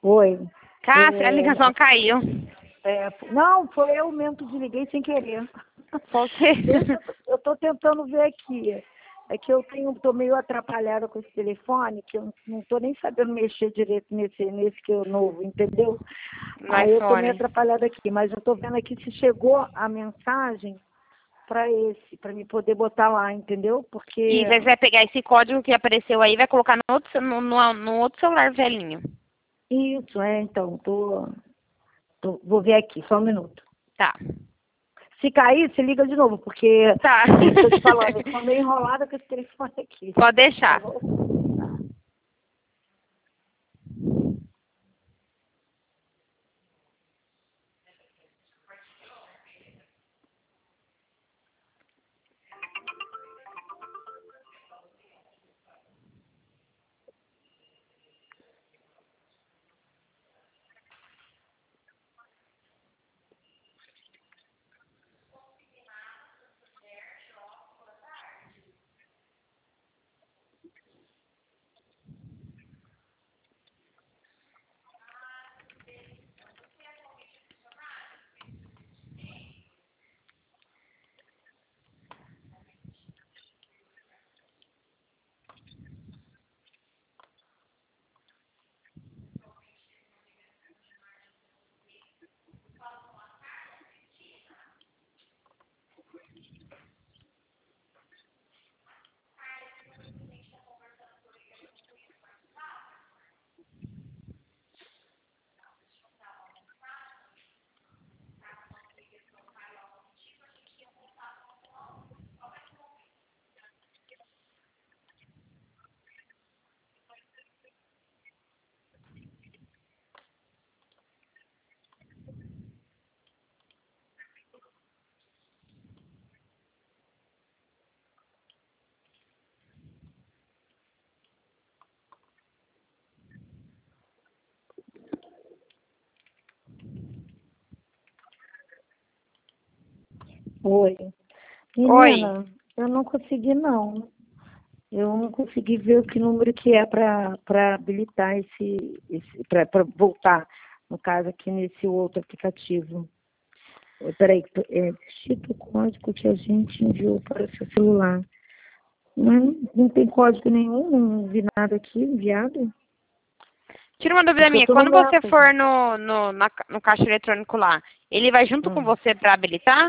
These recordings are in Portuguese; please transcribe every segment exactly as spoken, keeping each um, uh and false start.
Oi. Cássia, a É, ligação caiu. é, não, foi eu mesmo que desliguei sem querer. Você. Deixa, eu tô tentando ver aqui. É que eu tenho, tô meio atrapalhada com esse telefone, que eu não tô nem sabendo mexer direito nesse, nesse que é o novo, entendeu? No Aí eu tô meio iPhone. atrapalhada aqui, mas eu tô vendo aqui se chegou a mensagem para esse, para me poder botar lá, entendeu? Porque Isso, aí você vai pegar esse código que apareceu aí e vai colocar no outro, no, no, no outro celular velhinho. isso, é, então, tô, tô, vou ver aqui, só um minuto. Tá. Se cair, se liga de novo, porque Tá. eu tô te falando, eu tô meio enrolada com esse telefone aqui. Pode Tá deixar. bom? Tá. Oi. Oi. Menina, eu não consegui não. Eu não consegui ver o que número que é para para habilitar esse, esse para voltar, no caso aqui nesse outro aplicativo. Eh, Peraí, é, digita o código que a gente enviou para o seu celular. Não, não tem código nenhum, não vi nada aqui enviado. Tira uma dúvida Porque eu minha. tô no Quando você Messenger. for no, no, na, no caixa eletrônico lá, ele vai junto com Hum. você para habilitar?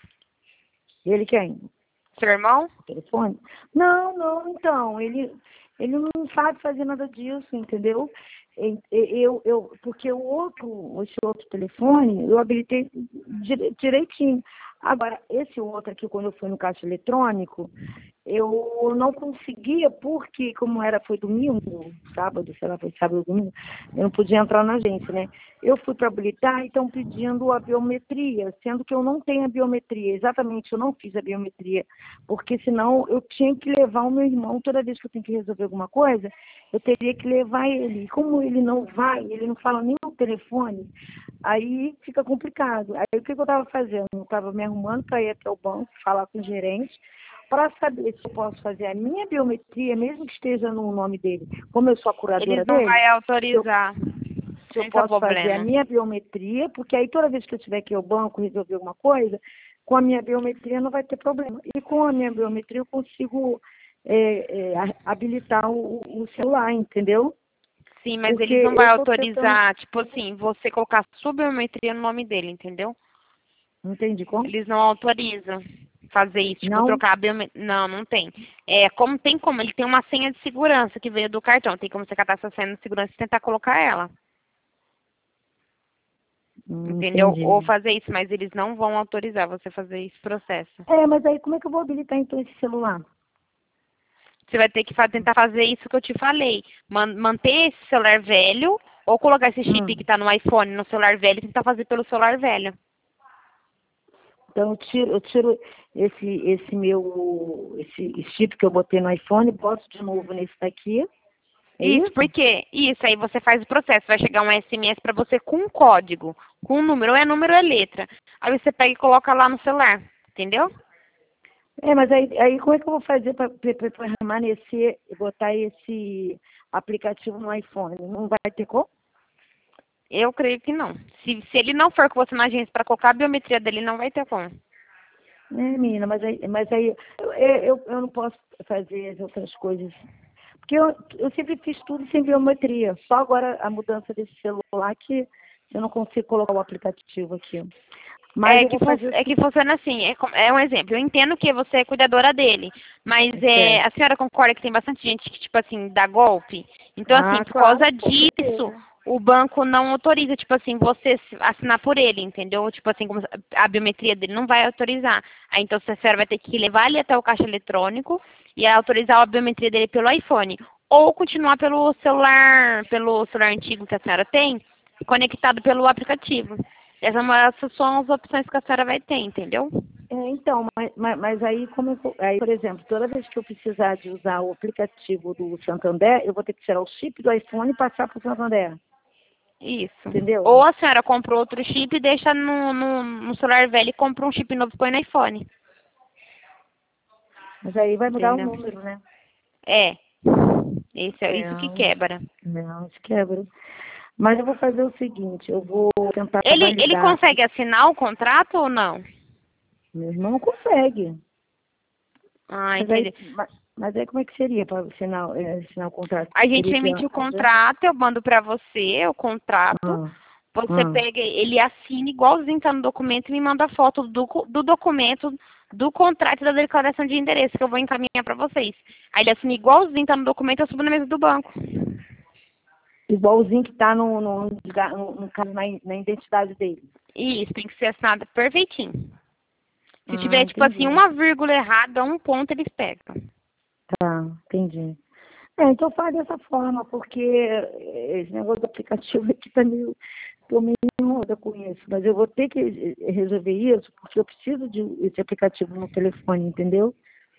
Ele quem? Seu irmão? Telefone? Não, não, então, ele, ele não sabe fazer nada disso, entendeu? E- e- Eu, eu, porque o outro, esse outro telefone, eu habilitei dire- direitinho. Agora, esse outro aqui, quando eu fui no caixa eletrônico, eu não conseguia, porque como era, foi domingo, sábado, sei lá, foi sábado ou domingo, eu não podia entrar na agência, né? Eu fui para habilitar e estão pedindo a biometria, sendo que eu não tenho a biometria. Exatamente, eu não fiz a biometria, porque senão eu tinha que levar o meu irmão, toda vez que eu tenho que resolver alguma coisa, eu teria que levar ele. E como ele não vai, ele não fala nem no telefone, aí fica complicado. Aí o que, que eu estava fazendo? Eu estava me arrumando para ir até o banco, falar com o gerente, para saber se eu posso fazer a minha biometria, mesmo que esteja no nome dele, como eu sou a curadora Eles não dele, vão se eu, autorizar. se eu Esse é o posso fazer a problema. minha biometria, porque aí toda vez que eu tiver que ir ao banco resolver alguma coisa, com a minha biometria não vai ter problema. E com a minha biometria eu consigo é, é, a- habilitar o, o celular, entendeu? Sim, mas Porque eles não vão eu estou tentando. autorizar, tipo assim, você colocar sua biometria no nome dele, entendeu? Não entendi como? Eles não autorizam fazer isso, tipo, Não? trocar a biometria. Não, não tem. É, como tem como, ele tem uma senha de segurança que veio do cartão. Tem como você catar essa senha de segurança e tentar colocar ela. Não Entendeu? Ou entendi. fazer isso, mas eles não vão autorizar você fazer esse processo. É, mas aí como é que eu vou habilitar então esse celular? Você vai ter que fa- tentar fazer isso que eu te falei. Man- manter esse celular velho ou colocar esse chip que Hum. tá no iPhone no celular velho e tentar fazer pelo celular velho. Então eu tiro, eu tiro esse, esse meu, esse chip que eu botei no iPhone, boto de novo nesse daqui, é Isso, isso? porque isso aí você faz o processo, vai chegar um S M S para você com um código, com um número, ou é número ou é letra. Aí você pega e coloca lá no celular, entendeu? É, mas aí, aí como é que eu vou fazer para permanecer e botar esse aplicativo no iPhone? Não vai ter como? Eu creio que não. Se, se ele não for com você na agência para colocar a biometria dele, não vai ter como. É, menina, mas aí, mas aí eu, eu, eu não posso fazer as outras coisas. Porque eu, eu sempre fiz tudo sem biometria. Só agora a mudança desse celular que eu não consigo colocar o aplicativo aqui. Mas É eu que, vou fun fazer é que funciona assim, é, com- é um exemplo. Eu entendo que você é cuidadora dele, mas é, certo. a senhora concorda que tem bastante gente que, tipo assim, dá golpe? Então, assim, Ah, por claro, causa com disso, certeza. o banco não autoriza, tipo assim, você se- assinar por ele, entendeu? Tipo assim, como a biometria dele não vai autorizar. Aí, então, a senhora vai ter que levar ele até o caixa eletrônico e autorizar a biometria dele pelo iPhone. Ou continuar pelo celular, pelo celular antigo que a senhora tem, conectado pelo aplicativo. Essas essas são as opções que a senhora vai ter, entendeu? É, então, mas, mas, mas aí, como eu, aí, por exemplo, toda vez que eu precisar de usar o aplicativo do Santander, eu vou ter que tirar o chip do iPhone e passar para o Santander. Isso. Entendeu? Ou a senhora compra outro chip e deixa no, no, no celular velho e compra um chip novo e põe no iPhone. Mas aí vai mudar o Entendeu? número, né? É. Esse é É, isso que quebra. não, isso quebra. Mas eu vou fazer o seguinte, eu vou tentar Ele, ele validar. consegue assinar o contrato ou não? Meu irmão consegue. Ah, Mas aí, entendi. mas, mas aí como é que seria para assinar, eh, assinar o contrato? A gente Teria que ir emite o à agência? contrato, eu mando pra você o contrato. Ah, Você ah. pega, ele assina igualzinho tá no documento e me manda a foto do, co- do documento, do contrato e da declaração de endereço que eu vou encaminhar pra vocês. Aí ele assina igualzinho tá no documento e eu subo na mesa do banco. Igualzinho que está no, no, no, no caso, na, na identidade dele. Isso, tem que ser assinado perfeitinho. Se Ah, tiver, tipo assim, entendi. uma vírgula errada, um ponto, eles pegam. Tá, entendi. É, então faz dessa forma, porque esse negócio do aplicativo aqui tá meio, tô meio enrolada com isso, mas eu vou ter que resolver isso, porque eu preciso de esse aplicativo no telefone, entendeu?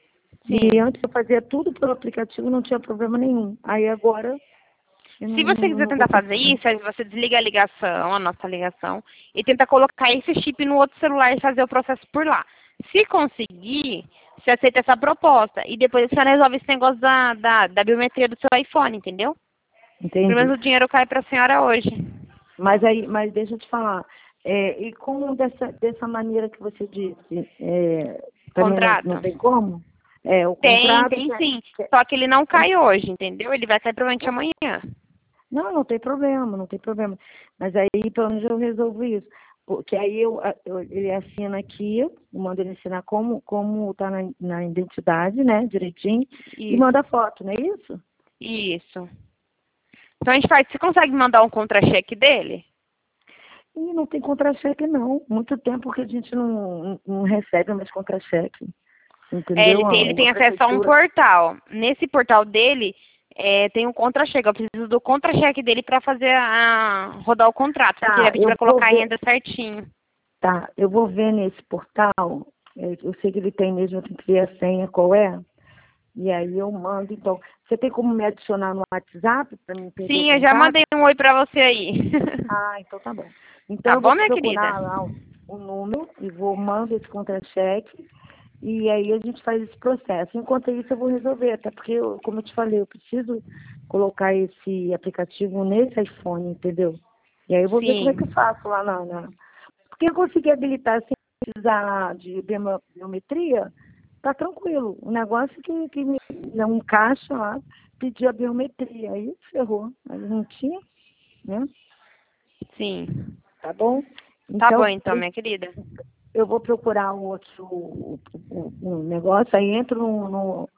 E Sim. antes eu fazia tudo pelo aplicativo, não tinha problema nenhum. Aí agora eu Se não, você não, quiser não vou tentar fazer conseguir. isso, aí você desliga a ligação, a nossa ligação, e tenta colocar esse chip no outro celular e fazer o processo por lá. Se conseguir, você aceita essa proposta. E depois você resolve esse negócio da, da, da biometria do seu iPhone, entendeu? Pelo Entendi. menos o dinheiro cai para a senhora hoje. Mas aí, mas deixa eu te falar, é, e como dessa, dessa maneira que você disse, é, também não, não Contrato? tem como? É, o Tem, contrato tem que, é- sim. que é- Só que ele não cai hoje, entendeu? Ele vai cair provavelmente não, amanhã. não, não tem problema, não tem problema. Mas aí pelo menos eu resolvo isso. Porque aí eu, eu- ele assina aqui, eu mando ele assinar como, como tá na, na identidade, né, direitinho, e Isso, manda foto, não é isso? isso. Então a gente faz. Você consegue mandar um contra-cheque dele? E não tem contra-cheque não. Muito tempo que a gente não, não, não recebe mais contra-cheque. É, Entendeu? ele tem, ele A, a tem acesso a um prefeitura. portal. Nesse portal dele, é, tem um contra-cheque. Eu preciso do contra-cheque dele para fazer a, rodar o contrato, porque ele vai Tá, pedir eu para vou colocar a ver. renda certinho. Tá, eu vou ver nesse portal. é, Eu sei que ele tem mesmo, eu tenho que ver a senha qual é. E aí eu mando, então. Você tem como me adicionar no WhatsApp para me perder o Sim, eu já contato? mandei um oi para você aí. Ah, então tá bom. Então Tá eu vou bom, minha querida? procurar lá o, o número e vou mando esse contra-cheque. E aí a gente faz esse processo. Enquanto isso eu vou resolver, até porque, eu, como eu te falei, eu preciso colocar esse aplicativo nesse iPhone, entendeu? E aí eu vou ver como é que eu Sim, faço lá na, na porque eu consegui habilitar sem precisar de bioma- biometria, tá tranquilo. O negócio é que, que me, não encaixa lá, pediu a biometria, aí ferrou. Aí não tinha, né? sim. Tá bom? Tá bom Então, então, eu, minha querida. eu vou procurar o outro o, o, o negócio, aí entro no, no,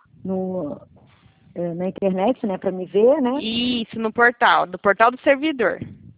no, eh, na internet, né, para me ver, né? Isso, no portal, do portal do servidor.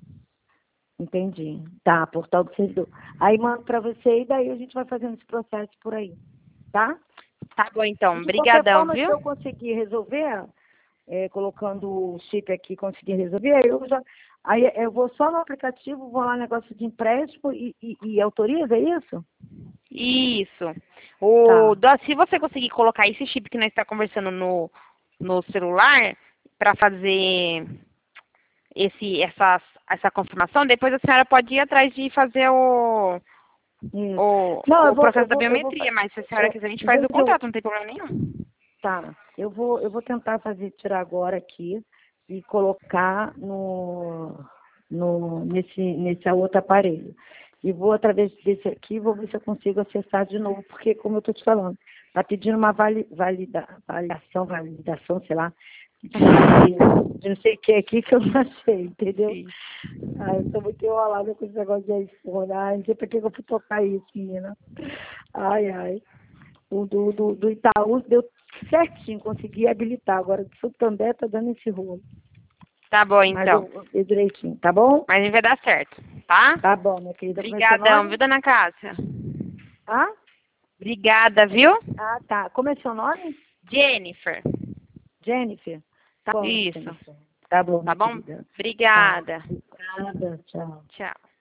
Entendi. Tá, portal do servidor. Aí mando para você e daí a gente vai fazendo esse processo por aí, tá? Tá bom então, E de qualquer brigadão, forma, se viu? eu conseguir resolver, é, colocando o chip aqui, conseguir resolver, aí eu já. Aí eu vou só no aplicativo, vou lá no negócio de empréstimo e, e, e autoriza, é isso? Isso. O, Tá. da- se você conseguir colocar esse chip que nós está conversando no, no celular para fazer esse, essa, essa confirmação, depois a senhora pode ir atrás de fazer o, Isso. o, Não, eu o vou, eu processo da vou, eu vou, fa- biometria, mas se a senhora é, quiser, a gente em faz vez o de eu, contrato, não tem problema nenhum. tá, eu vou, eu vou tentar fazer, tirar agora aqui e colocar no, no, nesse, nesse outro aparelho. E vou, através desse aqui, vou ver se eu consigo acessar de novo, porque, como eu estou te falando, está pedindo uma vali, valida, validação, validação, sei lá, de, de não sei o que aqui que eu não achei, entendeu? Sim. Ai, eu estou muito enrolada com esse negócio de iPhone. Ai, não sei por que eu fui tocar isso, menina. Ai, ai. O do, do, do Itaú deu certinho, consegui habilitar. Agora, do Santander está dando esse rolo. Tá bom, Mas então. eu fiz direitinho, tá bom? Mas vai dar certo, tá? Tá bom, minha querida. Obrigadão, viu, dona Cássia? Ah? Obrigada, viu? Ah, tá. Como é seu nome? Jennifer. Jennifer? Tá bom, Isso. Jennifer. Tá bom, Tá minha bom? querida. Obrigada. Tá. Obrigada, tchau. Tchau.